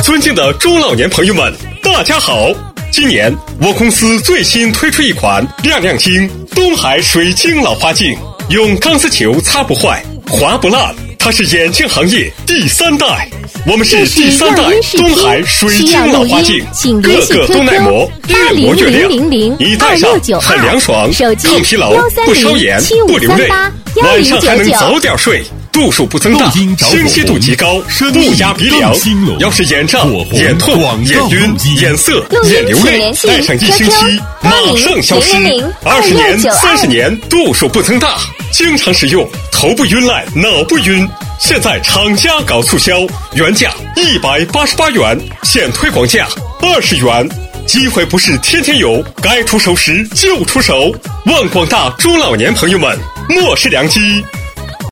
尊敬的中老年朋友们，大家好！今年我公司最新推出一款亮亮晶东海水晶老花镜，用钢丝球擦不坏，划不烂，它是眼镜行业第3代。我们是第3代东海水晶老花镜，个个都耐磨，越磨越亮。你戴上很凉爽，抗疲劳，不烧眼，不流泪，晚上还能早点睡。度数不增大，清晰度极高，不压鼻梁。要是眼胀、眼痛、眼晕、眼涩、眼流泪，戴上1星期，马上消失。20年、30年，度数不增大，经常使用，头不晕赖，脑不晕。现在厂家搞促销，原价188元，现推广价20元。机会不是天天有，该出手时就出手。望广大中老年朋友们，莫视良机。